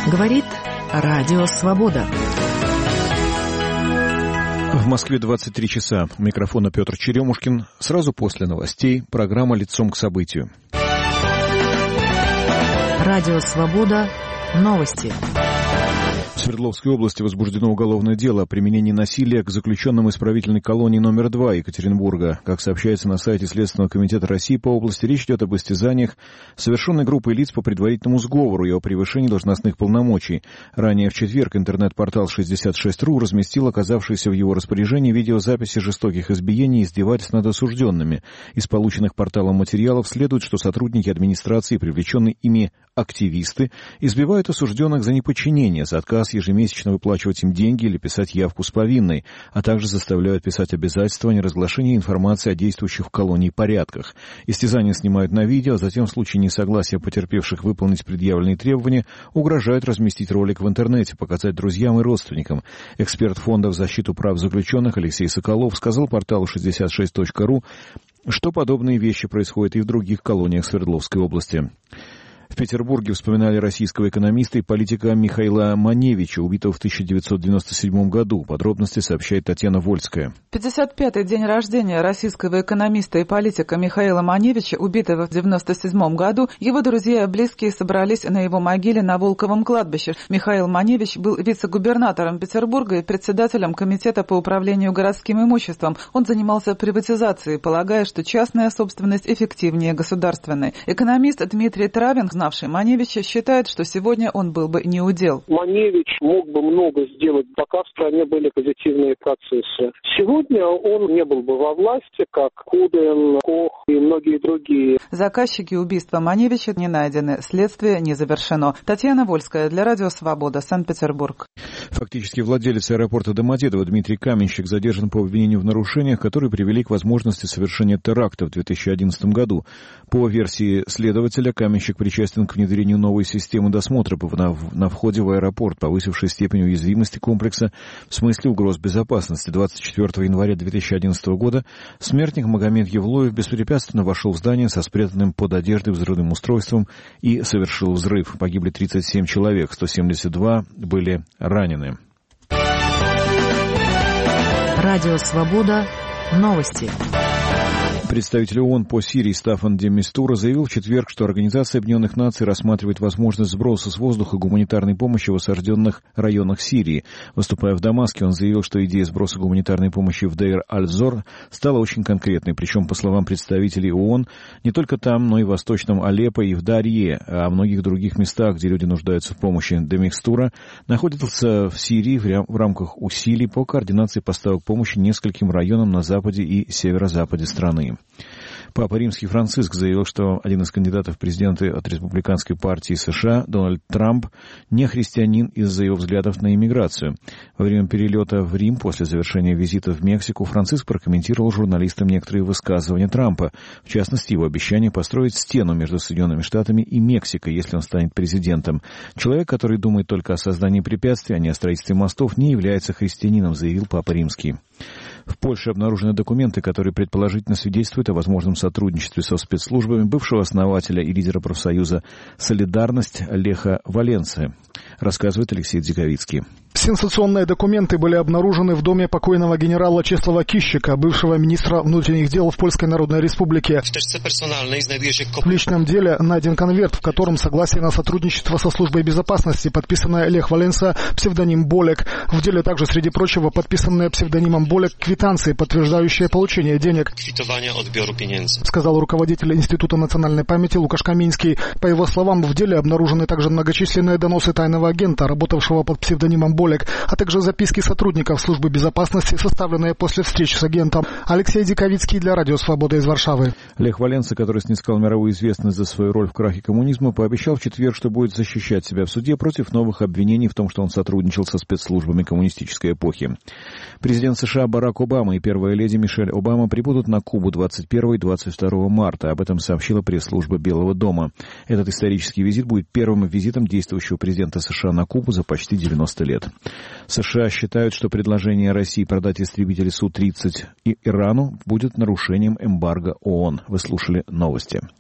Говорит Радио Свобода. В Москве 23 часа. У микрофона Петр Черемушкин. Сразу после новостей программа «Лицом к событию». Радио Свобода. Новости. В Свердловской области возбуждено уголовное дело о применении насилия к заключенным исправительной колонии номер 2 Екатеринбурга. Как сообщается на сайте Следственного комитета России по области, речь идет об истязаниях, совершенной группой лиц по предварительному сговору и о превышении должностных полномочий. Ранее в четверг интернет-портал 66.ru разместил оказавшиеся в его распоряжении видеозаписи жестоких избиений и издевательств над осужденными. Из полученных порталом материалов следует, что сотрудники администрации, привлеченные ими активисты, избивают осужденных за неподчинение, за отказ ежемесячно выплачивать им деньги или писать явку с повинной, а также заставляют писать обязательства о неразглашении информации о действующих в колонии порядках. Истязания снимают на видео, а затем в случае несогласия потерпевших выполнить предъявленные требования угрожают разместить ролик в интернете, показать друзьям и родственникам. Эксперт фонда в защиту прав заключенных Алексей Соколов сказал порталу 66.ru, что подобные вещи происходят и в других колониях Свердловской области. В Петербурге вспоминали российского экономиста и политика Михаила Маневича, убитого в 1997 году. Подробности сообщает Татьяна Вольская. 55-й день рождения российского экономиста и политика Михаила Маневича, убитого в 1997 году, его друзья и близкие собрались на его могиле на Волковом кладбище. Михаил Маневич был вице-губернатором Петербурга и председателем комитета по управлению городским имуществом. Он занимался приватизацией, полагая, что частная собственность эффективнее государственной. Экономист Дмитрий Травин, знавший Маневича, считает, что сегодня он был бы не удел. Маневич мог бы много сделать, пока в стране были позитивные процессы. Сегодня он не был бы во власти, как Кудин, Кох и многие другие. Заказчики убийства Маневича не найдены, следствие не завершено. Татьяна Вольская для Радио Свобода, Санкт-Петербург. Фактически владелец аэропорта Домодедово Дмитрий Каменщик задержан по обвинению в нарушениях, которые привели к возможности совершения теракта в 2011 году. По версии следователя, Каменщик причастен к внедрению новой системы досмотра на входе в аэропорт, повысившей степень уязвимости комплекса в смысле угроз безопасности. 24 января 2011 года смертник Магомед Евлоев беспрепятственно вошел в здание со спрятанным под одеждой взрывным устройством и совершил взрыв. Погибли 37 человек, 172 были ранены. Радио Свобода. Новости. Представитель ООН по Сирии Стаффан де Мистура заявил в четверг, что Организация Объединенных Наций рассматривает возможность сброса с воздуха гуманитарной помощи в осажденных районах Сирии. Выступая в Дамаске, он заявил, что идея сброса гуманитарной помощи в Дейр-аль-Зор стала очень конкретной. Причем, по словам представителей ООН, не только там, но и в Восточном Алеппо и в Дарье, а в многих других местах, где люди нуждаются в помощи. Де Мистура находится в Сирии в рамках усилий по координации поставок помощи нескольким районам на западе и северо-западе страны. Папа Римский Франциск заявил, что один из кандидатов в президенты от Республиканской партии США, Дональд Трамп, не христианин из-за его взглядов на иммиграцию. Во время перелета в Рим после завершения визита в Мексику Франциск прокомментировал журналистам некоторые высказывания Трампа, в частности, его обещание построить стену между Соединенными Штатами и Мексикой, если он станет президентом. Человек, который думает только о создании препятствий, а не о строительстве мостов, не является христианином, заявил Папа Римский. В Польше обнаружены документы, которые предположительно свидетельствуют о возможном сотрудничестве со спецслужбами бывшего основателя и лидера профсоюза «Солидарность» Леха Валенсы, рассказывает Алексей Дзиковицкий. Сенсационные документы были обнаружены в доме покойного генерала Чеслава Кищика, бывшего министра внутренних дел в Польской Народной Республике. В личном деле найден конверт, в котором согласие на сотрудничество со службой безопасности, подписанное Лех Валенса, псевдоним Болек. В деле также, среди прочего, подписанные псевдонимом Болек квитанции, подтверждающие получение денег, сказал руководитель Института национальной памяти Лукаш Каминский. По его словам, в деле обнаружены также многочисленные доносы тайного агента, работавшего под псевдонимом Болек, а также записки сотрудников службы безопасности, составленные после встреч с агентом. Алексей Диковицкий для Радио Свобода из Варшавы. Лех Валенса, который снискал мировую известность за свою роль в крахе коммунизма, пообещал в четверг, что будет защищать себя в суде против новых обвинений в том, что он сотрудничал со спецслужбами коммунистической эпохи. Президент США Барак Обама и первая леди Мишель Обама прибудут на Кубу 21 и 22 марта. Об этом сообщила пресс-служба Белого дома. Этот исторический визит будет первым визитом действующего президента США на Кубу за почти 90 лет. США считают, что предложение России продать истребители Су-30 Ирану будет нарушением эмбарго ООН. Вы слушали новости.